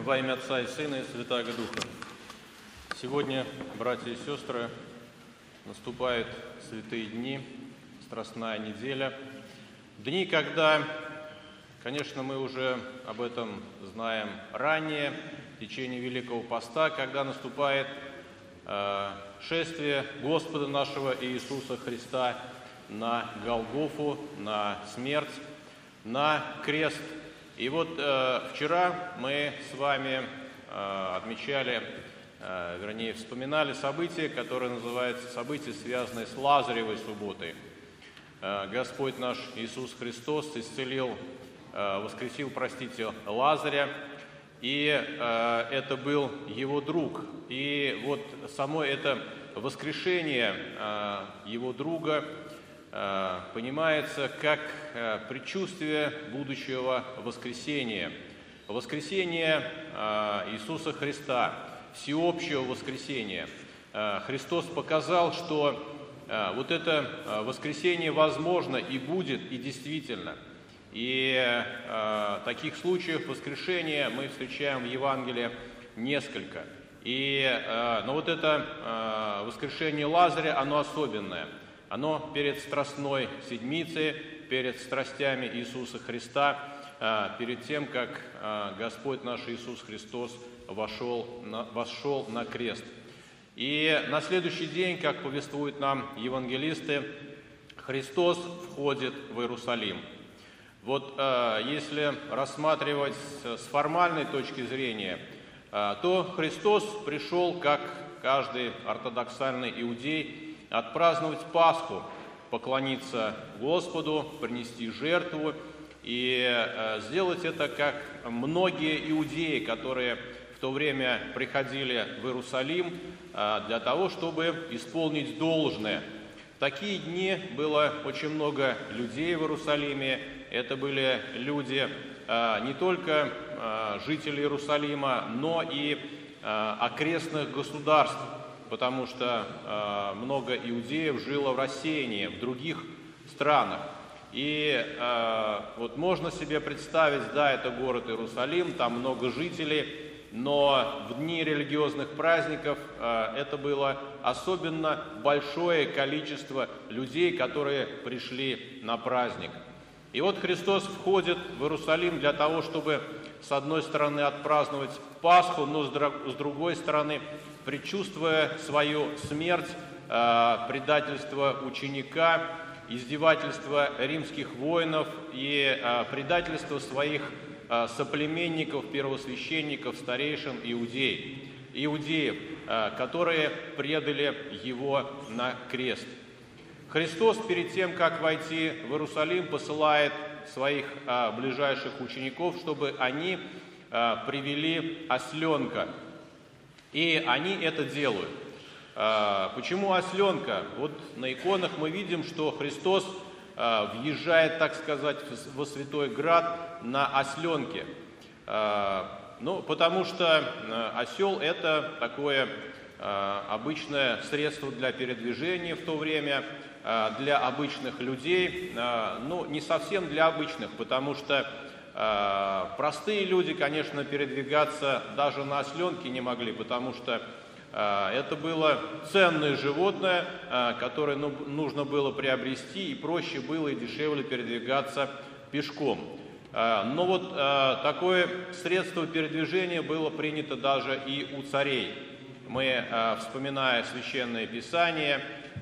Во имя Отца и Сына и Святаго Духа. Сегодня, братья и сестры, наступают святые дни, Страстная неделя. Дни, когда, конечно, мы уже об этом знаем ранее, в течение Великого Поста, когда наступает шествие Господа нашего Иисуса Христа на Голгофу, на смерть, на крест. И вот вчера мы с вами отмечали, вернее, вспоминали события, которые называются события, связанные с Лазаревой субботой. Господь наш Иисус Христос воскресил, Лазаря, и это был его друг. И вот само это воскрешение его друга понимается как предчувствие будущего воскресения. Воскресение Иисуса Христа, всеобщего воскресения. Христос показал, что вот это воскресение возможно и будет, и действительно. И таких случаев воскрешения мы встречаем в Евангелии несколько. Но вот это воскрешение Лазаря, оно особенное. Оно перед Страстной Седмицей, перед страстями Иисуса Христа, перед тем, как Господь наш Иисус Христос вошел на крест. И на следующий день, как повествуют нам евангелисты, Христос входит в Иерусалим. Вот если рассматривать с формальной точки зрения, то Христос пришел, как каждый ортодоксальный иудей, отпраздновать Пасху, поклониться Господу, принести жертву и сделать это, как многие иудеи, которые в то время приходили в Иерусалим для того, чтобы исполнить должное. В такие дни было очень много людей в Иерусалиме. Это были люди не только жители Иерусалима, но и окрестных государств, потому что много иудеев жило в рассеянии в других странах. И вот можно себе представить, да, это город Иерусалим, там много жителей, но в дни религиозных праздников это было особенно большое количество людей, которые пришли на праздник. И вот Христос входит в Иерусалим для того, чтобы с одной стороны отпраздновать Пасху, но с другой стороны, предчувствуя свою смерть, предательство ученика, издевательство римских воинов и предательство своих соплеменников, первосвященников, старейшин иудеев, которые предали его на крест. Христос перед тем, как войти в Иерусалим, посылает своих ближайших учеников, чтобы они привели осленка. И они это делают. Почему осленка? Вот на иконах мы видим, что Христос въезжает, так сказать, во Святой Град на осленке. Потому что осел – это такое обычное средство для передвижения в то время, для обычных людей, не совсем для обычных, потому что простые люди, конечно, передвигаться даже на осленке не могли, потому что это было ценное животное, которое нужно было приобрести, и проще было и дешевле передвигаться пешком. Но вот такое средство передвижения было принято даже и у царей. Мы, вспоминая Священное Писание,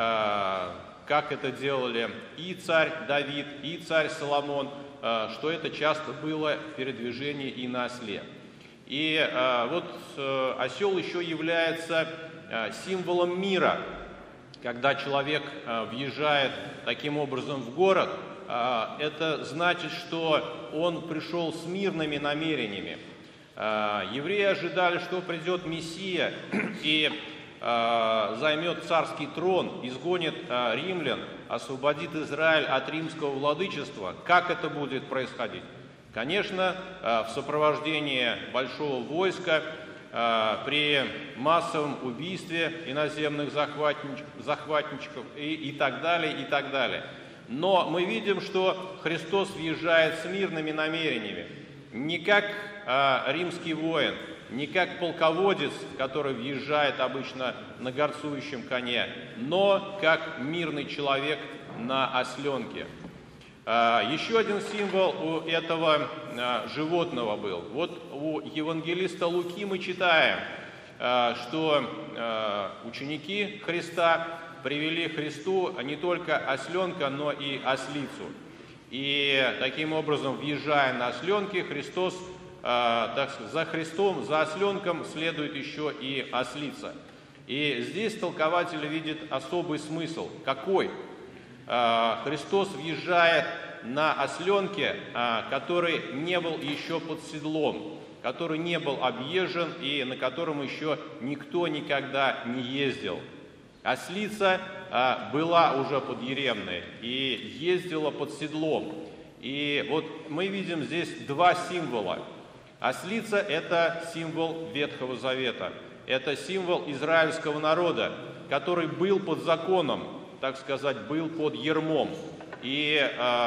как это делали и царь Давид, и царь Соломон, что это часто было передвижение и на осле. И вот осел еще является символом мира. Когда человек въезжает таким образом в город, это значит, что он пришел с мирными намерениями. Евреи ожидали, что придет Мессия и займет царский трон, изгонит римлян, освободит Израиль от римского владычества. Как это будет происходить? Конечно, в сопровождении большого войска, при массовом убийстве иноземных захватчиков и так далее, и так далее. Но мы видим, что Христос въезжает с мирными намерениями. не как римский воин, не как полководец, который въезжает обычно на горцующем коне, но как мирный человек на осленке. Еще один символ у этого животного был. Вот у евангелиста Луки мы читаем, что ученики Христа привели Христу не только осленка, но и ослицу. И таким образом, въезжая на осленке, Христос, за Христом, за осленком следует еще и ослица. И здесь толкователь видит особый смысл. Какой? Христос въезжает на осленке, который не был еще под седлом, который не был объезжен и на котором еще никто никогда не ездил. Ослица была уже подъеремной и ездила под седлом. И вот мы видим здесь два символа. Ослица – это символ Ветхого Завета. Это символ израильского народа, который был под законом, так сказать, был под ярмом. И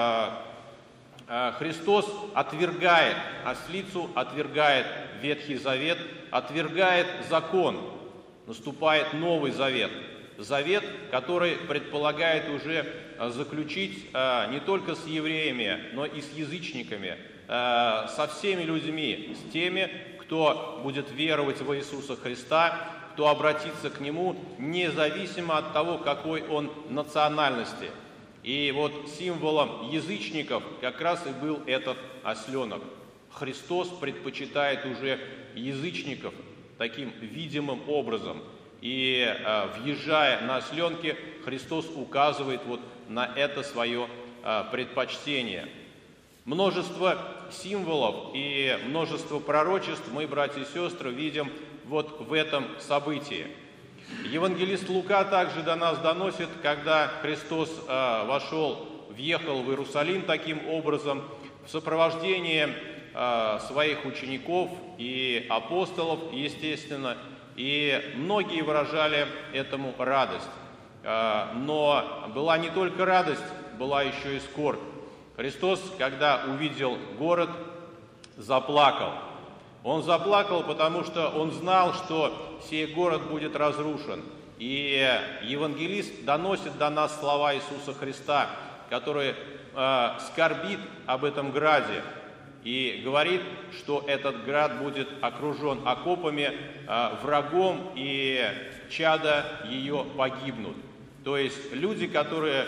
Христос отвергает ослицу, отвергает Ветхий Завет, отвергает закон. Наступает Новый Завет. Завет, который предполагает уже заключить не только с евреями, но и с язычниками, со всеми людьми, с теми, кто будет веровать в Иисуса Христа, кто обратится к Нему, независимо от того, какой он национальности. И вот символом язычников как раз и был этот осленок. Христос предпочитает уже язычников таким видимым образом. И въезжая на осленке, Христос указывает вот на это свое предпочтение. Множество символов и множество пророчеств мы, братья и сестры, видим вот в этом событии. Евангелист Лука также до нас доносит, когда Христос въехал в Иерусалим таким образом, в сопровождении своих учеников и апостолов, естественно, и многие выражали этому радость. Но была не только радость, была еще и скорбь. Христос, когда увидел город, заплакал. Он заплакал, потому что он знал, что сей город будет разрушен. И евангелист доносит до нас слова Иисуса Христа, который скорбит об этом граде и говорит, что этот град будет окружен окопами, врагом, и чада ее погибнут. То есть люди, которые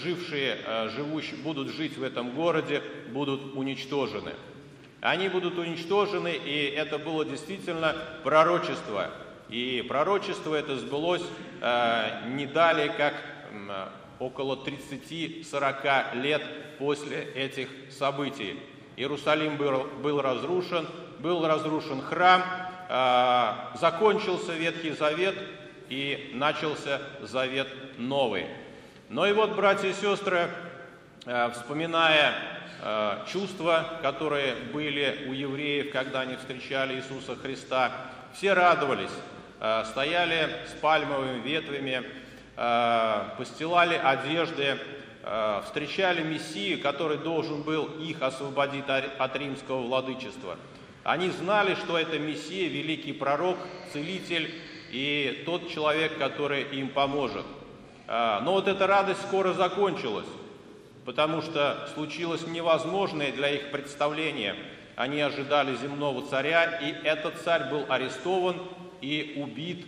будут жить в этом городе, будут уничтожены. Они будут уничтожены, и это было действительно пророчество. И пророчество это сбылось не далее, как около 30-40 лет после этих событий. Иерусалим был разрушен храм, закончился Ветхий Завет и начался Завет Новый. Но и вот, братья и сестры, вспоминая чувства, которые были у евреев, когда они встречали Иисуса Христа, все радовались, стояли с пальмовыми ветвями, постилали одежды, встречали Мессию, который должен был их освободить от римского владычества. Они знали, что это Мессия, великий пророк, целитель и тот человек, который им поможет. Но вот эта радость скоро закончилась, потому что случилось невозможное для их представления. Они ожидали земного царя, и этот царь был арестован и убит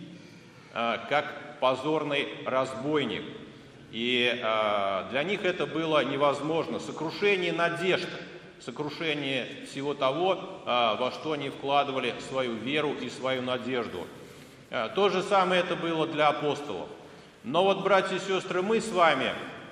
как позорный разбойник. И для них это было невозможно. Сокрушение надежд, сокрушение всего того, во что они вкладывали свою веру и свою надежду. То же самое это было для апостолов. Но вот, братья и сестры, мы с вами,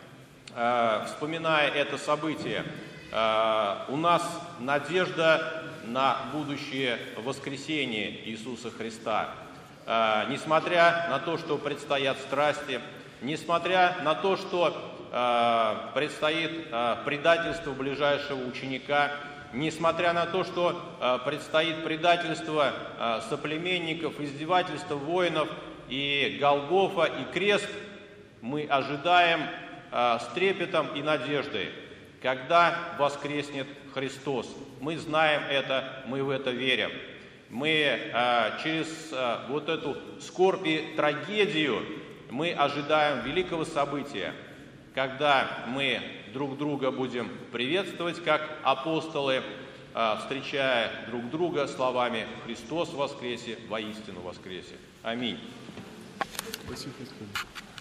вспоминая это событие, у нас надежда на будущее воскресение Иисуса Христа. Несмотря на то, что предстоят страсти, несмотря на то, что предстоит предательство ближайшего ученика, несмотря на то, что предстоит предательство соплеменников, издевательство воинов и Голгофа, и крест, мы ожидаем с трепетом и надеждой, когда воскреснет Христос. Мы знаем это, мы в это верим. Мы через вот эту скорбь и трагедию мы ожидаем великого события, когда мы друг друга будем приветствовать, как апостолы, встречая друг друга словами «Христос воскресе, воистину воскресе». Аминь. Спасибо.